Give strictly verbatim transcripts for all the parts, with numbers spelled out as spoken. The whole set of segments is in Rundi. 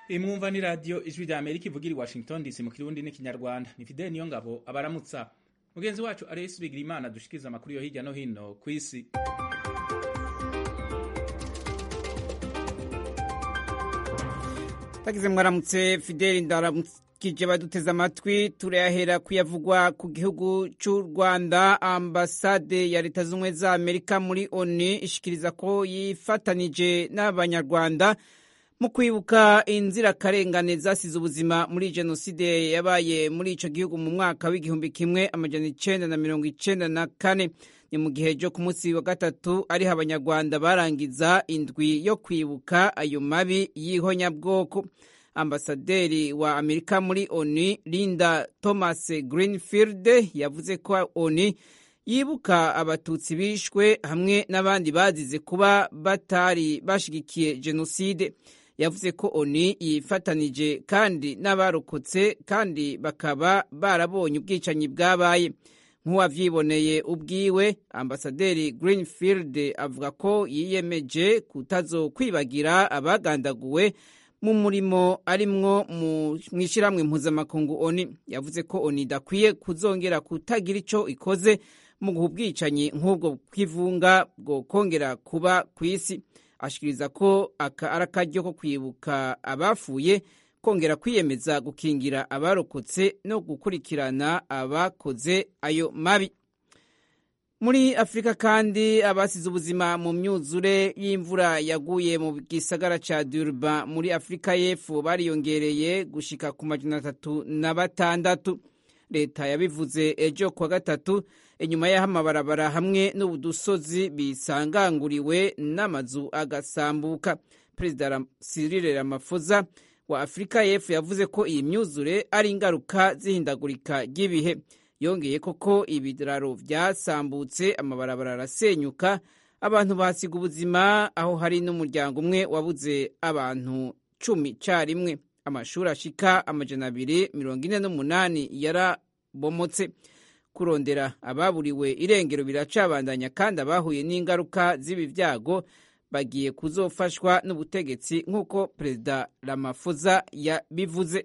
imwumva ni radio ijwi rya Amerika ivugira i Washington D C mu kirundi n'ikinyarwanda. Ni Fidel Niyongabo abaramutsa. Mugenzi wacu Aloyes Bigirimana dushikiriza amakuru yo hirya no hino kw'isi. Tagize mwaramutse Fidel ndaramukije baduteza amatwi turayahera kuyavugwa ku gihugu cy'u Rwanda. Ambasade ya Leta Zunze za Amerika muri O N U ishikiriza ko yifatanije n'abanyarwanda mu kwibuka inzirakarengane zasize ubuzima muri jenoside yabaye muri ico gihugu mu mwaka w'igihumbi kimwe amajana icenda na mirongo icenda na kane. Ni mu gihe jo ku munsi wa gatatu ariho abanyarwanda barangiza indwi yo kwibuka ayo mabi y'ihonyabwoko. Ambasaderi wa Amerika muri O N U Linda Thomas Greenfield yavuze ko O N U yibuka abatutsi bishwe hamwe n'abandi bazize kuba batari bashigikiye jenoside. Yavuze ko O N U yifatanije kandi n'abarokotse kandi bakaba barabonye ubwicanyi bwabaye. Nk'uwavyiboneye ubwiwe, Ambasaderi Greenfield avuga ko yiyemeje kutazokwibagira abagandaguwe mu murimo arimwo mw'ishiramwe mpuzamakungu O N U. Yavuze ko O N U idakwiye kuzongera kutagira ico ikoze mu guha ubwicanyi nk'ubwo kw'ivunga bwo kongera kuba kw'isi. Ashikiriza ko aka ari akaryo ko kwibuka abafuye, kongera kwiyemeza gukingira abarokotse no gukurikirana abakoze ayo mabi. Muri Afrika kandi abasize ubuzima mu myuzure y'imvura yaguye mu gisagara ca Durban muri Afrika y'Epfo bariyongereye gushika ku majana atatu na batandatu. Leta yabivuze ejo kwa gatatu inyuma y'aho amabarabara hamwe n'ubudusozi bisanganguriwe n'amazu agasambuka. Perezida Cyril Ramaphosa wa Afrika y'Epfo yavuze ko iyi myuzure ari ingaruka zihindagurika ry'ibihe. Yongeye koko ibiraro vyasambutse, amabarabara arasenyuka, abantu basiga ubuzima, aho hari n'umuryango umwe wabuze abantu cumi carimwe. Amashuri ashika amajana abiri mirongo ine n'umunani yarabomotse. Kurondera ababuriwe irengero biracabandanya kandi abahuye n'ingaruka z'ibi vyago bagiye kuzofashwa n'ubutegetsi nk'uko Perezida Ramaphosa yabivuze.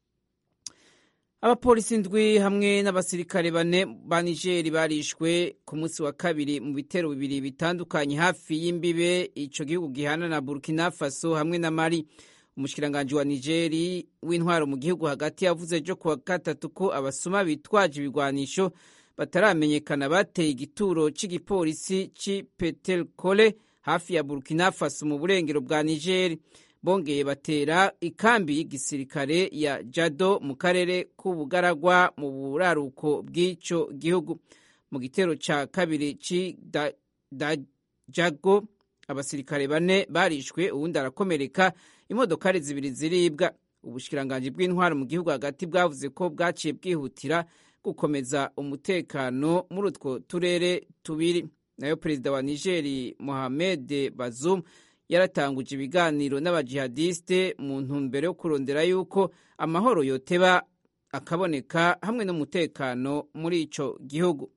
Abapolisi ndwi hamwe n'abasirikare bane ba Niger barishwe ku munsi wa kabiri mu bitero bibiri bitandukanye hafi y'imbibe ico gihugu gihana na Burkina Faso hamwe na Mali. Umushikiranganji wa Nigeri w'intwaro mu gihugu hagati yavuze ejo kuwa gatatu ko abasuma bitwaje ibigwanisho bataramenyekana bateye igituro c'igipolisi c'i Petelkole hafi ya Burkina Faso mu burengero bwa Niger. Bongeye batera ikambi y'igisirikare ya Jado mu karere k'ubugaragwa mu buraruko bw'ico gihugu. Mu gitero ca kabiri ci da, da Jago abasirikare bane barishwe, uwundi arakomereka, imodokari zibiri ziribwa. Ubushikiranganji bw'intwaro mu gihugu hagati bwavuze ko bwaciye bwihutira gukomeza umutekano muri utwo turere tubiri. Nayo perezida wa Nigeri Mohamed Bazoum yaratanguje ibiganiro n'abajihadiste mu ntumbero yo kurondera yuko amahoro yoteba akaboneka hamwe n'umutekano muri ico gihugu.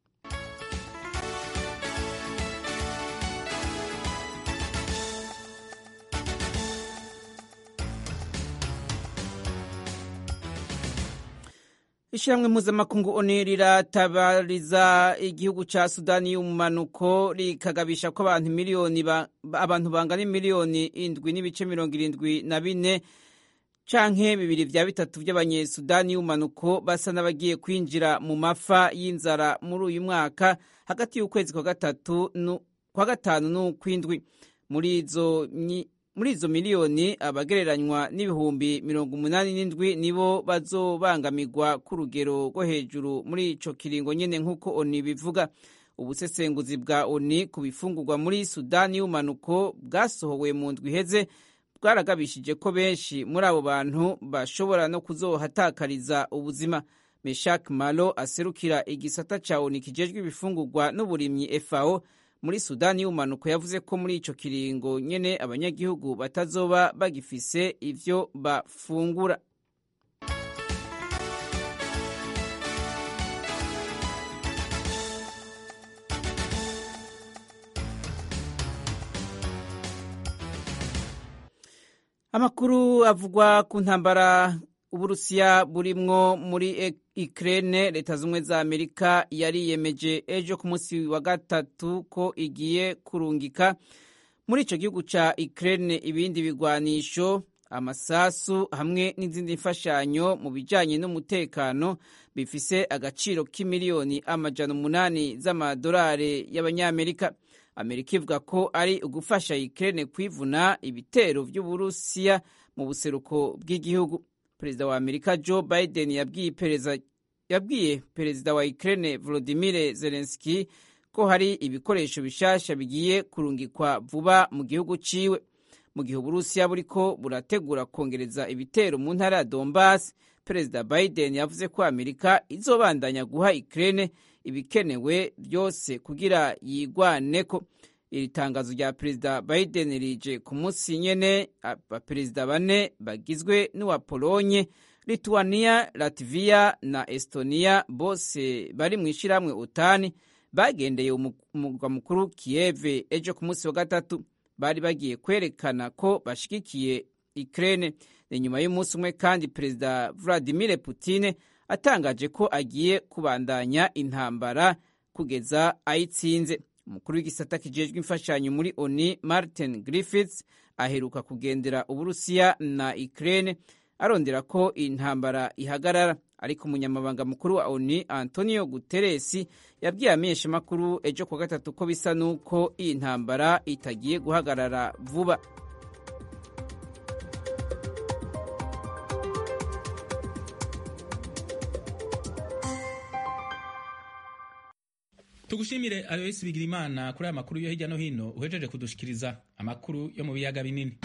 Ishiramwe mpuzamakungu O N U riratabariza igihugu ca Sudani y'umumanuko rikagabisha ko abantu miliyoni ba, abantu bangana miliyoni indwi n'ibice mirongo irindwi na bine canke bibiri vya bitatu vy'abanyesudani y'umumanuko basa n'abagiye kwinjira mu mafa y'inzara muri uyu mwaka hagati y'ukwezi kwa gatatu kwa gatanu n'ukwindwi. Muri izo Muri izo miliyoni abagereranywa n'ibihumbi mirongo umunani n'indwi nibo bazobangamirwa ku rugero rwo hejuru muri ico kiringo nyene nk'uko O N U bivuga. Ubusesenguzi bwa O N U ku bifungurwa muri Sudani y'umanuko bwasohowe mu ndwi iheze bwaragabishije ko benshi muri abo bantu bashobora no kuzohatakariza ubuzima. Meshak Malo aserukira igisata ca O N U kijejwe ibifungurwa n'uburimyi F A O muri Sudani y'umanuko yavuze ko muri ico kiringo nyene abanyagihugu batazoba bagifise ivyo bafungura. Amakuru avugwa ku ntambara Uburusiya burimwo muri Ukraine, leta zumwe za Amerika yariyemeje ejo ku munsi wa gatatu ko igiye kurungika muri ico gihugu ca Ukraine ibindi bigwanisho, amasasu hamwe n'izindi mfashanyo mu bijanye n'umutekano bifise agaciro k'imiliyoni amajana umunani z'amadolari y'abanyamerika. Amerika ivuga ko ari ugufasha Ukraine kwivuna ibitero vy'Uburusiya mu buseruko bw'igihugu. Perezida wa Amerika Joe Biden yabwiye perezida yabwiye perezida wa Ukraine Volodymyr Zelensky ko hari ibikoresho bishasha bigiye kurungikwa vuba mu gihugu ciwe. Mu gihe Uburusiya buriko burategura kongereza ibitero mu ntara ya Donbass, Perezida Biden yavuze ko Amerika izobandanya guha Ukraine ibikenewe byose kugira yigwaneko. Iri tangazo rya Perezida Biden rije ku munsi nyene abaperezida bane bagizwe n'uwa Polonye, Lithuania, Latvia na Estonia, bose bari mu ishiramwe OTAN, bagendeye umugwa mukuru Kiev ejo ku munsi wa gatatu. Bari bagiye kwerekana ko bashigikiye Ukraine. Inyuma y'umunsi umwe kandi Perezida Vladimir Putin atangaje ko agiye kubandanya intambara kugeza ayitsinze. Umukuru w'igisata kijejwe imfashanyo muri O N U Martin Griffiths aheruka kugendera Uburusiya na Ukraine arondera ko intambara ihagarara, ariko umunyamabanga mukuru wa O N U Antonio Guterres yabwiye amenyesha makuru ejo ku gatatu ko bisa nuko iyi ntambara itagiye guhagarara vuba. Tugushimire Alois Bigirimana kuri aya makuru yo hirya no hino uhejeje kudushikiriza amakuru yo mu biyaga binini.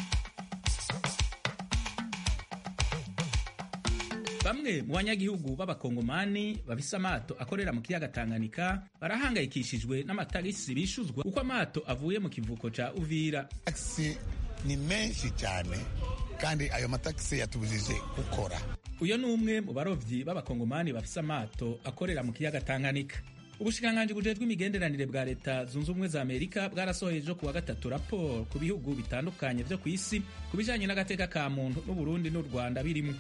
Bamwe mu banyagihugu b'abakongomani bafise amato akorera mu kiyaga Tanganyika barahangayikishijwe n'amatagisi bishuzwa uko amato avuye mu kivuko ca Uvira. Taxi ni menshi cyane kandi ayo matagisi yatubujije gukora. Uyo ni umwe mu barovyi b'abakongomani bafise amato akorera mu kiyaga Tanganyika. Ubushikiranganji bujejwe imigenderanire bwa leta zunze ubumwe za Amerika bwarasohoye ejo kuwa gatatu raporo ku bihugu bitandukanye vyo kw'isi ku bijanye n'agateka ka muntu n'u Burundi n'u Rwanda birimwo.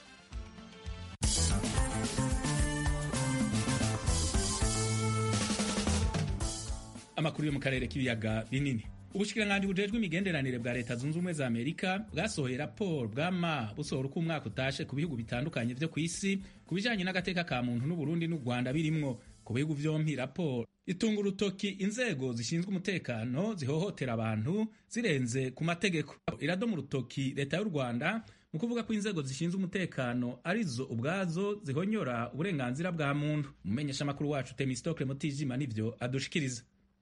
Amakuru yo mu karere k'ibiyaga binini. Ubushikiranganji bujejwe imigenderanire bwa leta zunze ubumwe za Amerika bwasohoye raporo bwama busohora uko umwaka utashe ku bihugu bitandukanye vyo kw'isi ku bijanye n'agateka ka muntu n'u Burundi n'u Rwanda birimwo. Ku bihugu vyompi raporo itunga urutoki inzego zishinzwe umutekano zihohotera abantu zirenze ku mategeko. Iradoma urutoki leta y'u Rwanda mu kuvuga ko inzego zishinzwe umutekano arizo ubwazo zihonyora uburenganzira bwa muntu. Umumenyesha makuru wacu Temistokle Mutijima nivyo adushikiriza.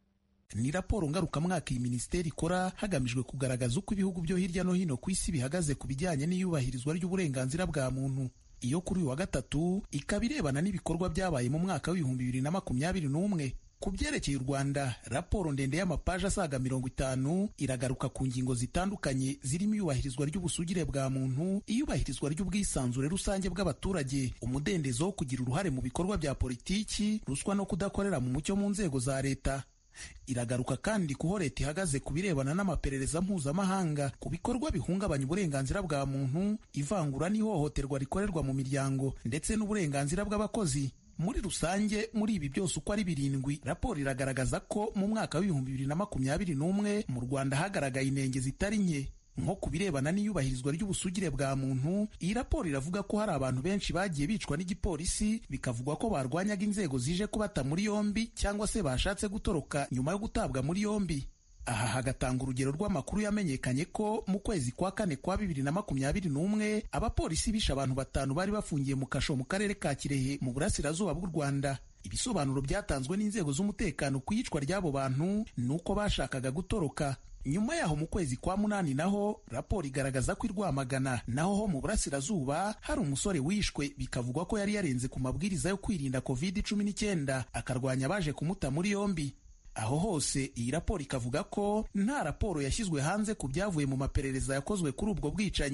Ni raporo ngarukamwaka iyi minisiteri ikora hagamijwe kugaragaza uko ibihugu byo hirya no hino ku isi bihagaze ku bijyanye n'iyubahirizwa ry'uburenganzira bwa muntu. Iyo kuri uyu wa gatatu ikaba irebana n'ibikorwa byabaye mu mwaka w'ibihumbi bibiri na makumyabiri n'umwe. Ku byerekeye u Rwanda, raporo ndende y'amapaji asaga mirongo itanu iragaruka ku ngingo zitandukanye zirimo iyubahirizwa ry'ubusugire bwa muntu, iyubahirizwa ry'ubwisanzure rusange bw'abaturage, umudendezo wo kugira uruhare mu bikorwa bya politiki, ruswa no kudakorera mu mucyo mu nzego za leta. Iragaruka kandi kuho leta ihagaze ku birebana n'amaperereza mpuzamahanga ku bikorwa bihungabanya uburenganzira bwa muntu, ivangura n'ihohoterwa rikorerwa mu miryango ndetse n'uburenganzira bw'abakozi. Muri rusange, muri ibi byose uko ari birindwi, raporo iragaragaza ko mu mwaka w'ibihumbi bibiri na makumyabiri n'umwe mu Rwanda hagaragaye inenge zitari nke. Nko ku birebana n'iyubahirizwa ry'ubusugire bwa muntu, iyi raporo iravuga ko hari abantu benshi bagiye bicwa n'igipolisi, bikavugwa ko barwanyaga inzego zije kubata muri yombi cyangwa se bashatse gutoroka nyuma yo gutabwa muri yombi. Aha hagatanga urugero rw'amakuru yamenyekanye ko mu kwezi kwa kane kwa bibiri na makumyabiri n'umwe abapolisi bishe abantu batanu bari bafungiye mu kasho mu karere ka Kirehe mu burasirazuba bw'u Rwanda. Ibisobanuro byatanzwe n'inzego z'umutekano ku iyicwa ry'abo bantu nuko bashakaga gutoroka. Nyuma yaho mu kwezi kwa munani naho raporo igaragaza ko i Rwamagana naho ho mu burasirazuba hari umusore wishwe, bikavugwa ko yari yarenze ku mabwiriza yo kwirinda covid cumi n'icyenda akarwanya abaje kumuta muri yombi. Aho hose iyi raporo ikavuga ko nta raporo yashyizwe hanze ku byavuye mu maperereza yakozwe kuri ubwo bwicanyi.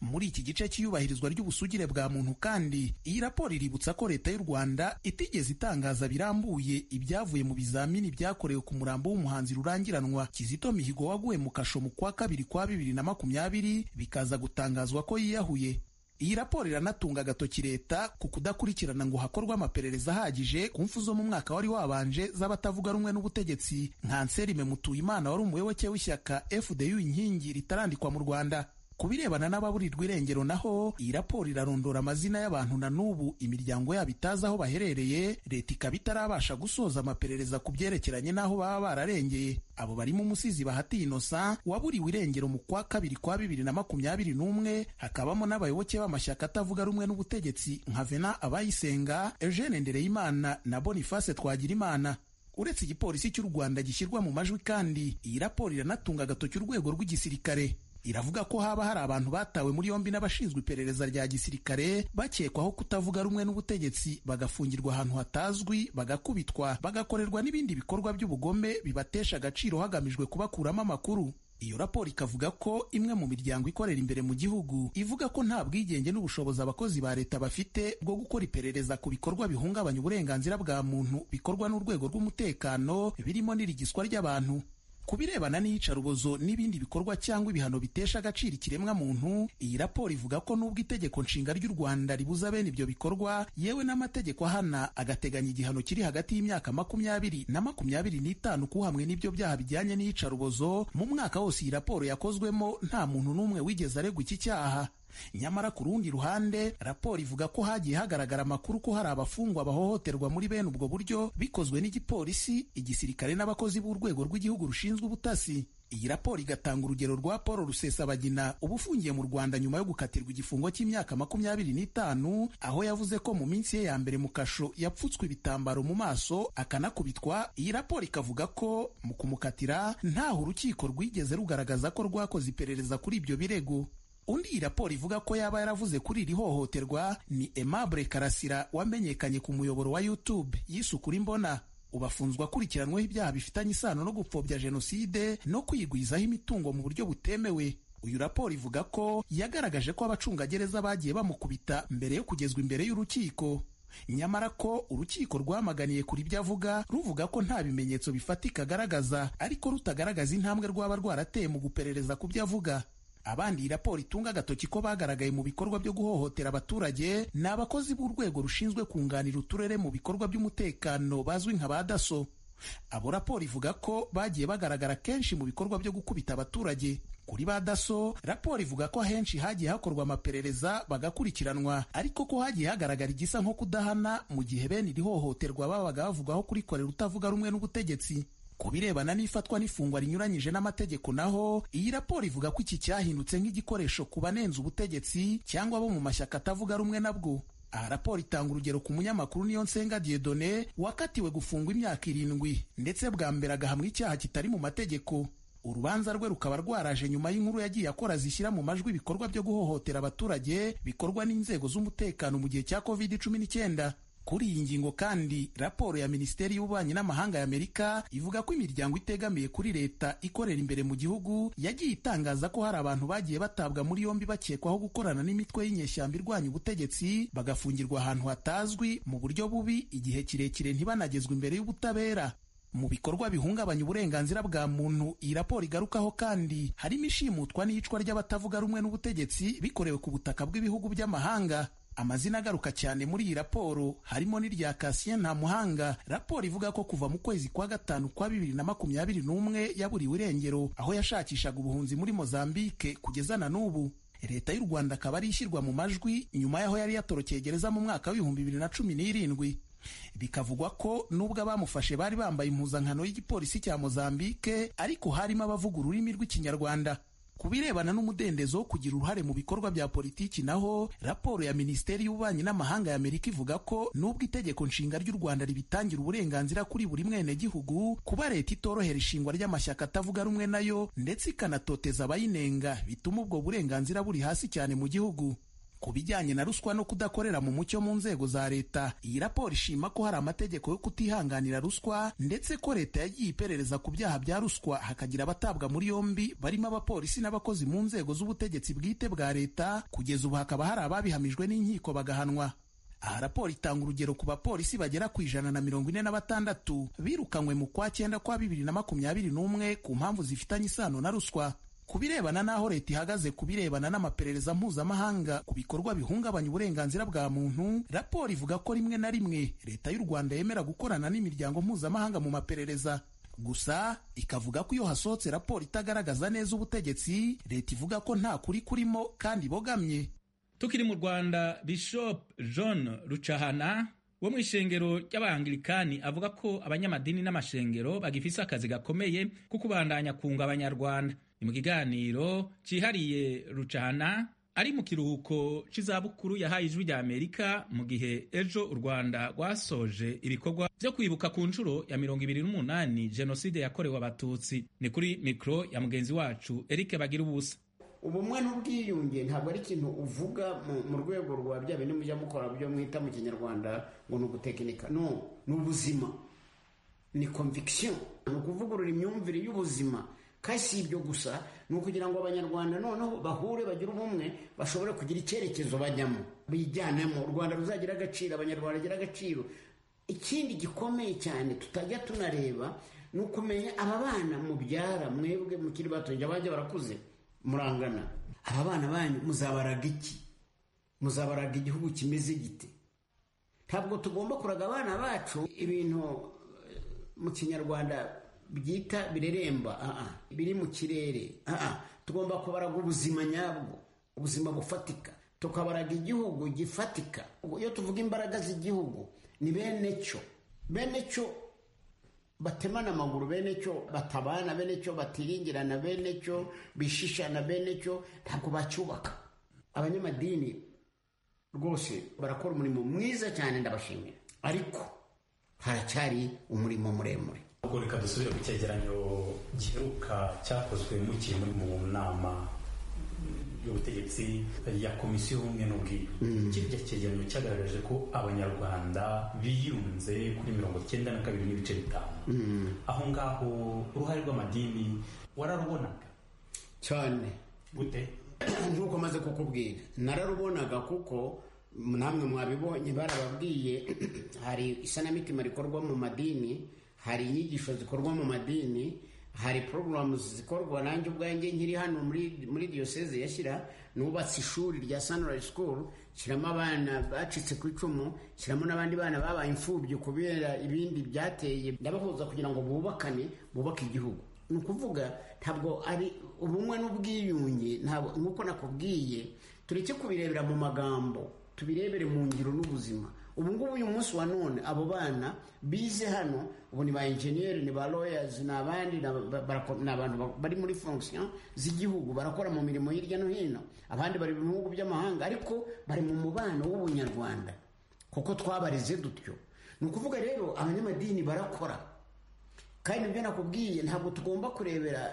Muri iki gice cy'iyubahirizwa ry'ubusugire bwa muntu kandi, iyi raporo iributsa ko leta y'u Rwanda itigeze itangaza birambuye ibyavuye mu bizamini byakorewe ku murambo w'umuhanzi rurangiranwa Kizito Mihigo waguye mu kasho mu kwa kabiri kwa bibiri na makumyabiri, bikaza gutangazwa ko yiyahuye. Iyi raporo iranatunga agatoki leta ku kudakurikirana ngo hakorwe amaperereza ahagije ku mfu zo mu mwaka wari wabanje z'abatavuga rumwe n'ubutegetsi nka Anselme Mutuyimana wari umuyoboke w'ishyaka F D U inkingi ritarandikwa mu Rwanda. Ku birebana n'ababurirwa irengero naho, iyi raporo irarondora amazina y'abantu na n'ubu imiryango yabo itazi aho baherereye, leta ikaba itarabasha gusoza amaperereza ku byerekeranye n'aho baba bararengeye. Abo barimo umusizi Bahati Innocent waburiwe irengero mu kwa kabiri kwa bibiri na makumyabiri n'umwe, hakabamo n'abayoboke b'amashyaka atavuga rumwe n'ubutegetsi nka Venant Abayisenga, Eugene Ndereyimana na Boniface Twagirimana. Uretse igipolisi cy'u Rwanda gishyirwa mu majwi kandi, iyi raporo iranatunga agatoki urwego rw'igisirikare. Iravuga ko haba hari abantu batawe muri yombi n'abashinzwe iperereza rya gisirikare bakekwaho kutavuga rumwe n'ubutegetsi, bagafungirwa ahantu hatazwi, bagakubitwa, bagakorerwa n'ibindi bikorwa by'ubugome bibatesha agaciro hagamijwe kubakuramo amakuru. Iyo raporo ikavuga ko imwe mu miryango ikorera imbere mu gihugu ivuga ko nta bwigenge n'ubushobozi abakozi ba leta bafite bwo gukora iperereza ku bikorwa bihungabanya uburenganzira bwa muntu bikorwa n'urwego rw'umutekano, birimo n'irigiswa ry'abantu. Ku birebana n'iyicarubozo n'ibindi bikorwa cyangwa ibihano bitesha agaciro ikiremwa muntu, iyi raporo ivuga ko nubwo itegeko nshinga ry'u Rwanda ribuza bene ibyo bikorwa, yewe n'amategeko ahana agateganya igihano kiri hagati y'imyaka makumyabiri na makumyabiri n'itanu kuhamwe n'ibyo byaha bijyanye n'iyicarubozo, mu mwaka wose iyi raporo yakozwemo nta muntu n'umwe wigeze aregwa iki cyaha. Nyamara ku rundi ruhande, raporo ivuga ko hagiye hagaragara amakuru ko hari abafungwa bahohoterwa muri bene ubwo buryo bikozwe n'igipolisi, igisirikare n'abakozi b'urwego rw'igihugu rushinzwe ubutasi. Iyi raporo igatanga urugero rwa Paul Rusesabagina uba ufungiye mu Rwanda nyuma yo gukatirwa igifungo cy'imyaka makumyabiri n'itanu, aho yavuze ko mu minsi ye ya mbere mu kasho yapfutswe ibitambaro mu maso akanakubitwa. Iyi raporo ikavuga ko mu kumukatira ntaho urukiko rwigeze rugaragaza ko rwakoze iperereza kuri ibyo birego. Undi iyi raporo ivuga ko yaba yaravuze kuri iri hohoterwa ni Aimable Karasira wamenyekanye ku muyoboro wa YouTube yisukura imbona. Ubafunzwe akurikiranweho ibyaha bifitanye isano no gupfobya jenoside no kwigwizaho imitungo mu buryo butemewe. Uyu raporo ivuga ko yagaragaje ko abacungagereza bagiye bamukubita mbere yo kugezwa imbere y'urukiko. Nyamara ko urukiko rwamaganiye kuri ibyo avuga, ruvuga ko nta bimenyetso bifatika agaragaza, ariko rutagaragaza intambwe rwaba rwarateye mu guperereza ku byo avuga. Abandi iyi raporo itunga agatoki ko bagaragaye mu bikorwa byo guhohotera abaturage ni abakozi b'urwego rushinzwe kunganira uturere mu bikorwa by'umutekano bazwi nka ba daso. Abo raporo ivuga ko bagiye bagaragara kenshi mu bikorwa byo gukubita abaturage. Kuri ba daso, raporo ivuga ko ahenshi hagiye hakorwa amaperereza bagakurikiranwa, ariko ko hagiye hagaragara igisa nko kudahana mu gihe bene iri hohoterwa babaga bavugaho kurikorera utavuga rumwe n'ubutegetsi. Ku birebana n'ifatwa n'ifungwa rinyuranyije n'amategeko naho, iyi raporo ivuga ko iki cyahindutse nk'igikoresho ku banenze ubutegetsi cyangwa bo mu mashyaka atavuga rumwe nabwo. Aha raporo itanga urugero ku munyamakuru Niyonsenga Dieudonné wakatiwe gufungwa imyaka irindwi ndetse bwa mbere agahamwa icyaha kitari mu mategeko. Urubanza rwe rukaba rwaraje nyuma y'inkuru yagiye akora zishyira mu majwi ibikorwa byo guhohotera abaturage bikorwa n'inzego z'umutekano mu gihe cya covid cumi n'icyenda. Kuri iyi ngingo kandi, raporo ya Minisiteri y'Ububanyi n'Amahanga y'Amerika ivuga ko imiryango itegamiye kuri leta ikorera imbere mu gihugu yagiye itangaza ko hari abantu bagiye batabwa muri yombi bakekwaho gukorana n'imitwe y'inyeshyamba irwanya ubutegetsi, bagafungirwa ahantu hatazwi mu buryo bubi igihe kirekire ntibanagezwe imbere y'ubutabera. Mu bikorwa bihungabanya uburenganzira bwa muntu iyi raporo igarukaho kandi harimo ishimutwa n'iyicwa ry'abatavuga rumwe n'ubutegetsi bikorewe ku butaka bw'ibihugu by'amahanga. Amazina agaruka cyane muri iyi raporo harimo n'irya Cassien Ntamuhanga. Raporo ivuga ko kuva mu kwezi kwa gatanu kwa bibiri na makumyabiri n'umwe yaburiwe irengero aho yashakishaga ubuhunzi muri Mozambique kugeza na n'ubu. Leta y'u Rwanda akaba ari ishyirwa mu majwi nyuma y'aho yari yatorokeye gereza mu mwaka w'ibihumbi bibiri na cumi n'irindwi. Bikavugwa ko nubwo abamufashe bari bambaye impuzankano y'igipolisi cya Mozambique, ariko harimo abavuga ururimi rw'ikinyarwanda. Ku birebana n'umudendezo wo kugira uruhare mu bikorwa bya politiki naho, raporo ya Minisiteri y'Ububanyi n'Amahanga y'Amerika ivuga ko nubwo itegeko nshinga ry'u Rwanda ribitangira uburenganzira kuri buri mwenegihugu, kuba leta itorohera ishingwa ry'amashyaka atavuga rumwe nayo ndetse ikanatoteza abayinenga bituma ubwo burenganzira buri hasi cyane mu gihugu. Ku bijyanye na ruswa no kudakorera mu mucyo mu nzego za leta, iyi raporo ishima ko hari amategeko yo kutihanganira ruswa ndetse ko leta yagiye iperereza ku byaha bya ruswa hakagira abatabwa muri yombi barimo abapolisi n'abakozi mu nzego z'ubutegetsi bwite bwa leta. Kugeza ubu hakaba hari ababihamijwe n'inkiko bagahanwa. Aha raporo itanga urugero ku bapolisi bagera ku ijana na mirongo ine na batandatu birukanywe mu kwa cyenda kwa bibiri na makumyabiri n'umwe ku mpamvu zifitanye isano na ruswa. Ku birebana n'aho leta ihagaze ku birebana n'amaperereza mpuzamahanga ku bikorwa bihungabanya uburenganzira bwa muntu, raporo ivuga ko rimwe na rimwe leta y'u Rwanda yemera gukorana n'imiryango mpuzamahanga mu maperereza. Gusa ikavuga ko iyo hasohotse raporo itagaragaza neza ubutegetsi, leta ivuga ko nta kuri kurimo kandi bogamye. Tukiri mu Rwanda, Bishop John Rucahana wo mu ishengero ry'Abangilikani avuga ko abanyamadini n'amashengero bagifise akazi gakomeye ko kubandanya kunga abanyarwanda. Ni mu kiganiro cihariye Rucahana ari mu kiruhuko c'izabukuru yahaye Ijwi rya Amerika mu gihe ejo u Rwanda rwasoje ibikorwa vyo kwibuka ku nshuro ya mirongo ibiri n'umunani jenoside yakorewe Abatutsi. Ni kuri mikro ya mugenzi wacu Eric Bagira ubusa. Ubumwe n'ubwiyunge ntabwo ari ikintu uvuga mu rwego rwa bya bindi mujya mukora byo mwita mu kinyarwanda ngo ni ugutekinika. No, ni ubuzima, ni conviction, ni ukuvugurura imyumvire y'ubuzima. Kasi ibyo gusa ni ukugira ngo abanyarwanda noneho bahure bagire ubumwe, bashobore kugira icyerekezo bajyamo, bijyanemo, u Rwanda ruzagira agaciro, abanyarwanda bagira agaciro. Ikindi gikomeye cyane tutajya tunareba ni ukumenya aba bana mubyara mwebwe mukiri bato, abajya barakuze murangana, aba bana banyu muzabaraga iki? Muzabaraga igihugu kimeze gite? Ntabwo tugomba kuraga abana bacu ibintu mu kinyarwanda byita bireremba, aha biri mu kirere. Aha tugomba kubaraga ubuzima nyabwo, ubuzima bufatika, tukabaraga igihugu gifatika. Iyo tuvuga imbaraga z'igihugu ni bene cyo, bene cyo batemana amaguru, bene cyo batabana, bene cyo batiringirana, bene cyo bishishana, bene cyo ntabwo bacyubaka. Abanyamadini rwose barakora umurimo mwiza cyane, ndabashimira, ariko haracyari umurimo muremure. Ubwo reka dusubire ku cyegeranyo giheruka cyakozwe mukiri muri mu nama y'ubutegetsi ya komisiyo y'ubumwe n'ubwiyunge. Kirya cyegeranyo cyagaragaje ko abanyarwanda biyunze kuri mirongo cyenda na kabiri n'ibice bitanu. Aho ngaho uruhare rw'amadini wararubonaga cyane? Gute? Nk'uko maze kukubwira, nararubonaga kuko namwe mwabibonye, barababwiye hari isanamitima rikorwa mu madini, hari inyigisho zikorwa mu madini, hari programs zikorwa. Nanjye ubwanjye nkiri hano muri muri diocese yashyira nubatse ishuri rya Sunrise School, kiramo abana bacitse ku icumu, kiramo n'abandi bana babaye imfubyi kubera ibindi byateye, ndabahuza kugira ngo bubakane, bubake igihugu. Ni ukuvuga ntabwo ari ubumwe n'ubwiyunge, ntabwo nk'uko nakubwiye, tureke kubirebera mu magambo, tubirebere mu ngiro n'ubuzima. Ubu ngubu uyu munsi wa none abo bana bize hano, ubu ni ba engineer, ni ba lawyers, n'abandi n'abantu bari muri fonction z'igihugu, barakora mu mirimo hirya no hino, abandi bari mu bihugu by'amahanga, ariko bari mu mubano w'ubunyarwanda kuko twabarize dutyo. Ni ukuvuga rero abanyamadini barakora, kandi ibyo nakubwiye ntabwo tugomba kurebera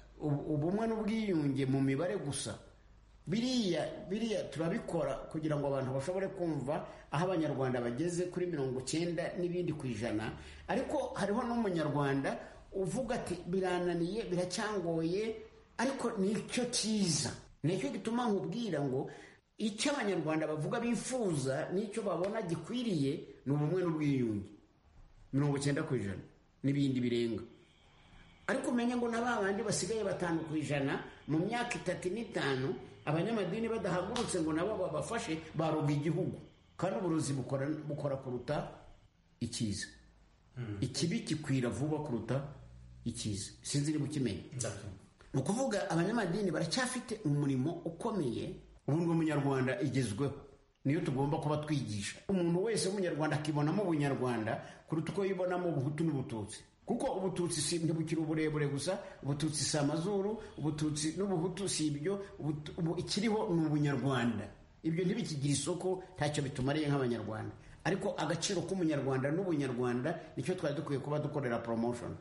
ubumwe n'ubwiyunge mu mibare gusa. Biriya biriya turabikora kugira ngo abantu bashobore kumva aho abanyarwanda bageze kuri mirongo cyenda n'ibindi ku ijana, ariko hariho n'umunyarwanda uvuga ati birananiye, biracyangoye, ariko nicyo cyiza. Nicyo gituma nkubwira ngo icyo abanyarwanda bavuga bifuza n'icyo babona gikwiriye ni ubumwe n'ubwiyunge mirongo cyenda ku ijana n'ibindi birenga. Ariko umenya ngo n'abandi basigaye batanu ku ijana mu myaka itatu n'itanu, abanyamadini badahagurutse ngo nabo babafashe, baroga igihugu, kandi uburozi bukora bukora kuruta icyiza. Mm. Ikibi kikwira vuba kuruta icyiza. Sinzi niba ukimenya. Ni ukuvuga abanyamadini baracyafite umurimo ukomeye. Ubundi umunyarwanda igezweho niyo tugomba kuba twigisha. Umuntu wese w'umunyarwanda akibonamo ubunyarwanda kuruta uko yibonamo ubuhutu n'ubututsi. Kuko ubututsi si ntibukiri uburebure gusa, ubututsi si amazuru, ubututsi n'ubuhutu si ibyo, ikiriho ni ubunyarwanda. Ibyo ntibikigira isoko, ntacyo bitumariye nk'abanyarwanda. Ariko agaciro k'umunyarwanda n'ubunyarwanda nicyo twari dukwiye kuba dukorera promotion.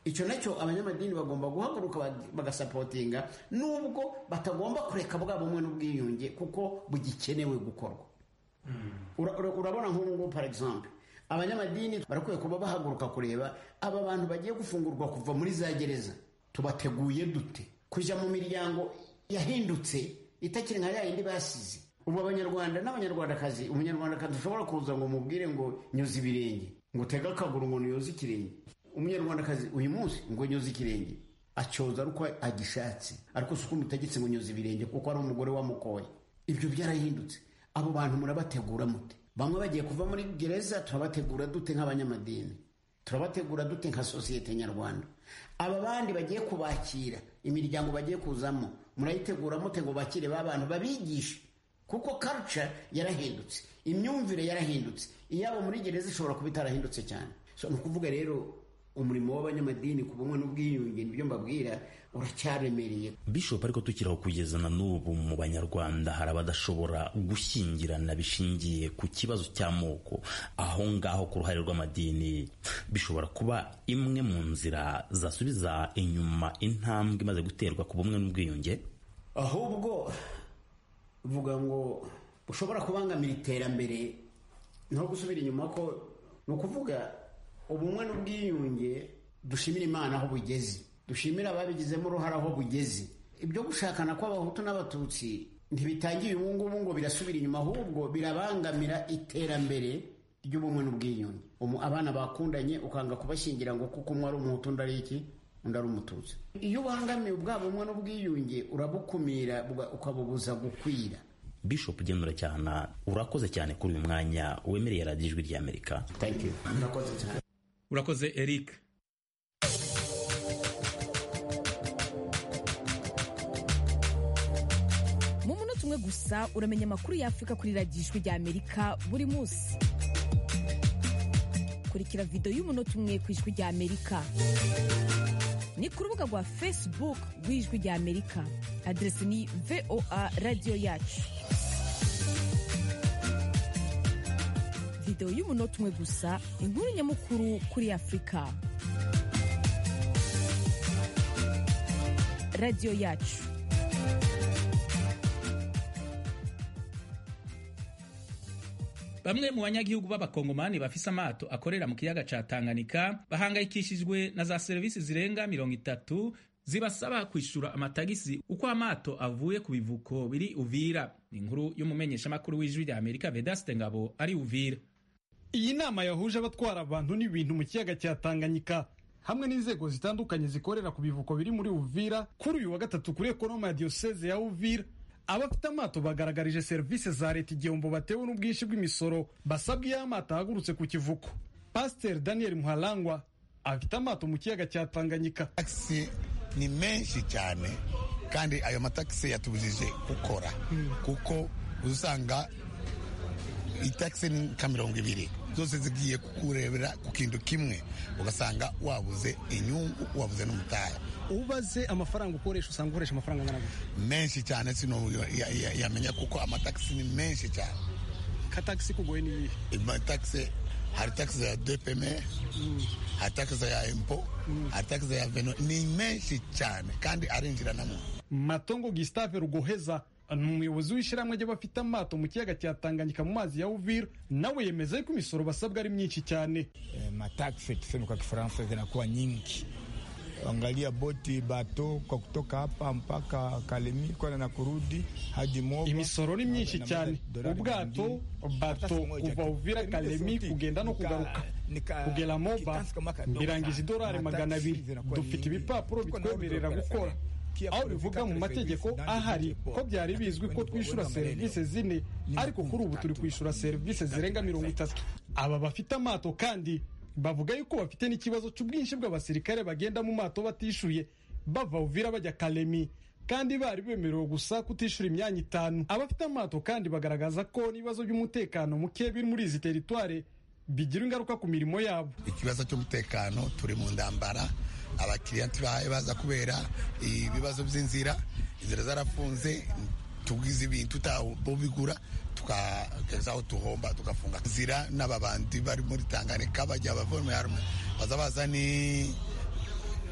icyo nacyo abanyamadini bagomba guhaguruka bagasapotinga, nubwo batagomba kureka bwa bumwe n'ubwiyunge kuko bugikenewe gukorwa. Urabona nk'ubu par exemple abanyamadini barakwiye kuba bahaguruka kureba aba bantu bagiye gufungurwa kuva muri za gereza, tubateguye dute kujya mu miryango yahindutse itakiri nka ya yindi basize. Ubu abanyarwanda n'abanyarwandakazi, umunyarwandakazi ushobora kuza ngo mubwire ngo nyoza ibirenge, ngo tega akaguru ngo nyoza ikirenge. Umunyarwandakazi uyu munsi ngo nyoza ikirenge acyoza ariko agishatse, ariko suko mutegetse ngo nyoza ibirenge kuko ari umugore wamukoye. Ibyo byarahindutse. Abo bantu murabategura mute? Bamwe bagiye kuva muri gereza, turabategura dute nk'abanyamadini, turabategura dute nka sosiyete nyarwanda? Aba bandi bagiye kubakira, imiryango bagiye kuzamo, murayitegura mute ngo bakire ba bantu babigishe? Kuko culture yarahindutse, imyumvire yarahindutse. Iyabo muri gereza ishobora kuba itarahindutse cyane. So ni ukuvuga rero umurimo w'abanyamadini ku bumwe n'ubwiyunge nibyo mbabwira uracyaremereye. Bishop, ariko tukiraho kugeza na n'ubu mu banyarwanda hari abadashobora gushyingirana bishingiye ku kibazo cy'amoko. Aho ngaho ku ruhare rw'amadini bishobora kuba imwe mu nzira zasubiza inyuma intambwe imaze guterwa ku bumwe n'ubwiyunge. Ahubwo vuga ngo ushobora kubangamira iterambere no gusubira inyuma, ko ni ukuvuga ubumwe n'ubwiyunge dushimira Imana aho bugeze, dushimira ababigizemo uruhare aho bugeze. Ibyo gushakana kw'abahutu n'abatutsi ntibitangiye ubu ngubu ngo birasubira inyuma, ahubwo birabangamira iterambere ry'ubumwe n'ubwiyunge. Abana bakundanye ukanga kubashyingira ngo kuko umwe ari umuhutu undi ari iki undi ari umututsi. Iyo ubangamiye ubwa bumwe n'ubwiyunge urabukumira ukabubuza gukwira. Bishop Genura cyane, urakoze cyane kuri uyu mwanya wemereye radiyo Ijwi ry'Amerika. Thank you. Urakoze cyane. Urakoze Eric. Mu munota umwe gusa uramenya amakuru y'Afurika kuri radiyo Ijwi ry'Amerika buri munsi. Kurikira video y'umunota umwe ku Ijwi ry'Amerika ni ku rubuga rwa Facebook rw'Ijwi ry'Amerika. Adresi ni V O A Radio Yacu. Video y'umunota umwe gusa, inkuru nyamukuru kuri Afurika. Radio Yacu. Bamwe mu banyagihugu b'abakongomani bafise amato akorera mu kiyaga ca Tanganyika bahangayikishijwe na za serivisi zirenga mirongo itatu zibasaba kwishura amatagisi uko amato avuye ku bivuko biri Uvira. Ni inkuru y'umumenyeshamakuru w'Ijwi ry'Amerika Vedaste Ngabo ari Uvira. Iyi nama yahuje abatwara abantu n'ibintu mu kiyaga cya Tanganyika hamwe n'inzego zitandukanye zikorera ku bivuko biri muri Uvira kuri uyu wa gatatu kuri ekonoma ya Diocese ya Uvira. Abafite amato bagaragarije serivisi za leta igihombo batewe n'ubwinshi bw'imisoro basabwe iyo amato ahagurutse ku kivuko. Pasteur Daniel Muhalangwa afite amato mu kiyaga cya Tanganyika. Taxi ni menshi cyane kandi ayo mataxi yatubujije gukora hmm. kuko usanga itaxi ni ka mirongo ibiri zose zigiye kukurebera ku kintu kimwe, ugasanga wabuze inyungu, wabuze n'umutahe. Ubaze amafaranga ukoresha usanga ukoresha amafaranga angana gute? Menshi cyane, sino yamenya ya, ya kuko amataxi ni menshi cyane. Ka taxi kugoye ni taxi hari taxi ya D P M, mm. hari taxi ya impo, mm. hari taxi ya veno, ni menshi cyane kandi arinjira namo. Matongo Gustave Rugoheza umuyobozi w'ishyirahamwe ry'abafite amato mu kiyaga cya Tanganyika mu mazi ya Uvira, nawe yemeza ko imisoro basabwa ari myinshi cyane. Eh, mataxi tuseme kwa Kifaransa zinakuwa nyingi. Angalia boti bato kwa kutoka hapa mpaka Kalemi kwa na kurudi hadi Moba. Imisoro ni myinshi cyane. Ubwato bato kuva Uvira Kalemi kugenda no kugaruka kugera Moba birangije idolari magana abiri. Dufite ibipapuro bitwemerera gukora. Aho bivuga mu mategeko ahari ko byari bizwi ko twishura serivisi zine, ariko kuri ubu turi kwishura serivisi zirenga mirongo itatu. Aba bafite amato kandi bavuga yuko bafite n'ikibazo cy'ubwinshi bw'abasirikare bagenda mu mato batishuye bava Uvira bajya Kalemi, kandi bari bemerewe gusa kutishura imyanya itanu. Abafite amato kandi bagaragaza ko n'ibibazo by'umutekano muke biri muri izi teritware bigira ingaruka ku mirimo yabo. Ikibazo cy'umutekano, turi mu ndambara, abakiriya ntibahaye baza kubera ibibazo by'inzira, inzira zarafunze, tugize ibintu tutabigura tukagezaho tuhomba tugafunga inzira. N'ababandi bari muri Tanganyika bajya bavoma yarumwe baza baza ni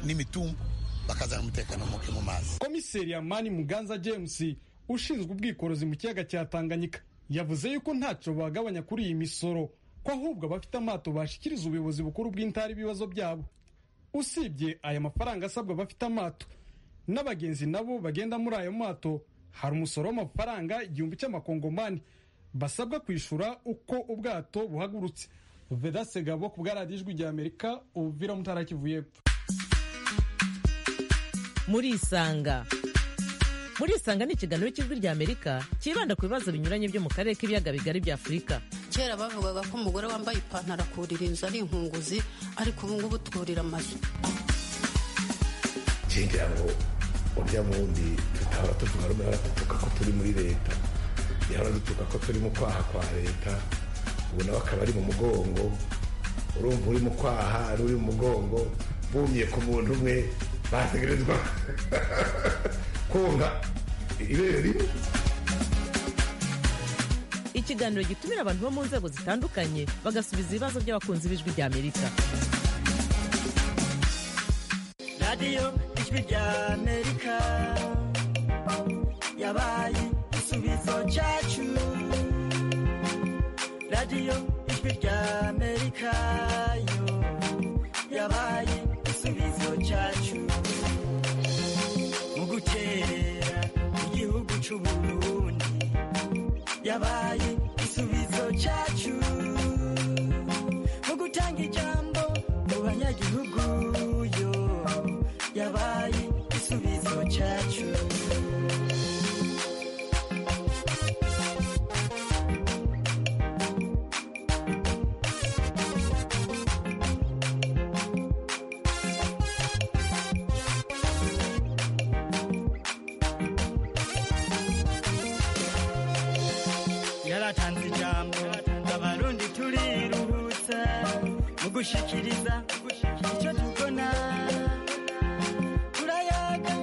n'imitumba bakazana umutekano muke mu mazi. Komiseri Amani Muganza James ushinzwe ubwikorozi mu kiyaga cya Tanganyika yavuze yuko ntacyo bagabanya kuri iyi misoro, ko ahubwo abafite amato bashikiriza ubuyobozi bukuru bw'intara ibibazo byabo. Usibye aya mafaranga asabwa abafite amato, n'abagenzi nabo bagenda muri ayo mato hari umusoro w'amafaranga igihumbi cy'amakongomani basabwa kwishura uko ubwato buhagurutse. Vedaste Gabo ku bwa radiyo Ijwi ry'Amerika, Uvira mu ntara Kivu y'Epfo. Muri Isanga. Muri Isanga ni ikiganiro cy'Ijwi ry'Amerika kibanda ku bibazo binyuranye byo mu karere k'ibiyaga bigari bya Afurika. Kera bavugaga ko umugore wambaye ipantaro akurira inzu ari inkunguzi, ariko ubu ngubu twurira amazu. Kingira ngo urya mundi tutahora tuvuga rumwe baratutuka ko turi muri leta, yahora dutuka ko turi mu kwaha kwa leta, ubu nawe akaba ari mu mugongo. Urumva uri mu kwaha ari uri mu mugongo, bumye ku muntu umwe bategerezwa konga ibere rimwe. Ikiganiro gitumira abantu bo mu nzego zitandukanye bagasubiza ibibazo by'abakunzi b'Ijwi ry'Amerika. Radio Ijwi ry'Amerika yabaye igisubizo cyacu. Radio Ijwi ry'Amerika yo yabaye igisubizo cyacu. Mu guterera igihugu cy'u Burundi yabaye igisubizo cyacu. Mu gutanga ijambo mu banyagihugu yo yabaye igisubizo cyacu. Yaratanze ijambo abarundi turiruhutsa mu gushikiriza icyo tubona. Turayaga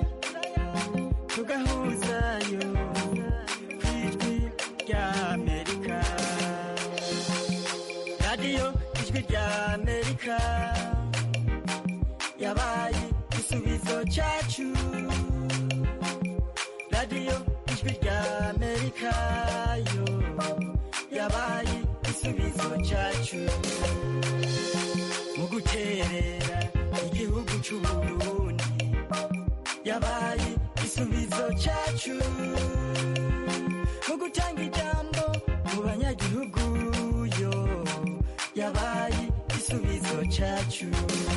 tugahuzayo ku Ijwi ry'Amerika. Radio Ijwi ry'Amerika yabaye igisubizo cyacu. Radio Ijwi ry'Amerika yo yabaye igisubizo cyacu. Mu guterera igihugu cy'u Burundi yabaye igisubizo cyacu. Mu gutanga ijambo mu banyagihugu yo yabaye igisubizo cyacu.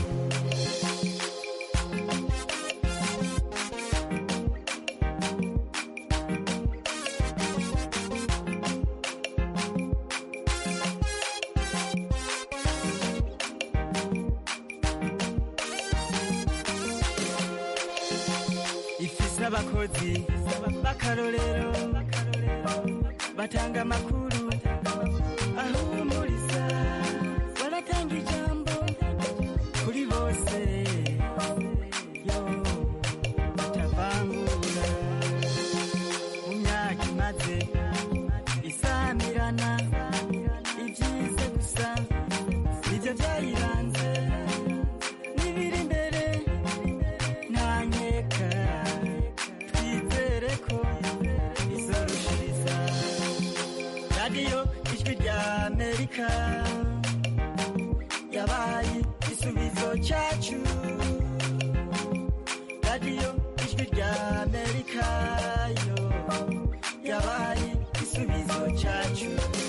Abakozi bakarorero batanga amakuru ahumuriza, baratanga ijambo kuri bose yo batavangura. Mu myaka imaze isamirana ibyize gusa nibyo byayiranze, n'ibiri imbere nta nkeka. Radio Ijwi ry'Amerika yabaye igisubizo cyacu. Radio Ijwi ry'Amerika yo yabaye igisubizo cyacu.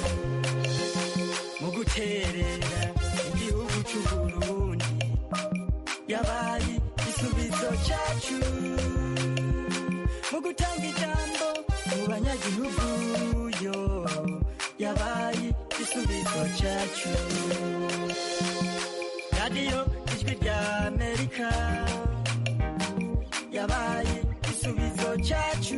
Mu guterera igihugu cy'u Burundi yabaye igisubizo cyacu. Mu gutanga ijambo mu banyagihugu yo yabaye igisubizo cyacu. Radio Ijwi ry'Amerika yabaye igisubizo cyacu.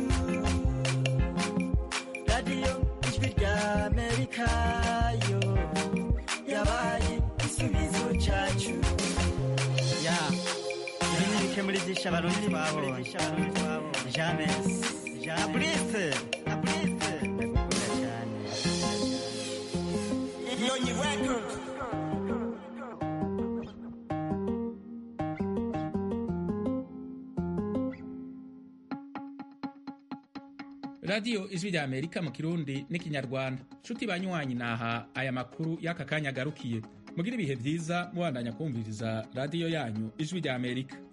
Radio Ijwi ry'Amerika yo yabaye igisubizo cyacu. Ya ibintu bike muri byinshi abarundi twabonye. James Abrise Abrise Nyonyi Records. radiyo ijwi rya amerika mu kirundi n'ikinyarwanda. nshuti banywanyi, naha aya makuru y'aka kanya agarukiye. mugire ibihe byiza mubandanya kumviriza radiyo yanyu ijwi rya amerika.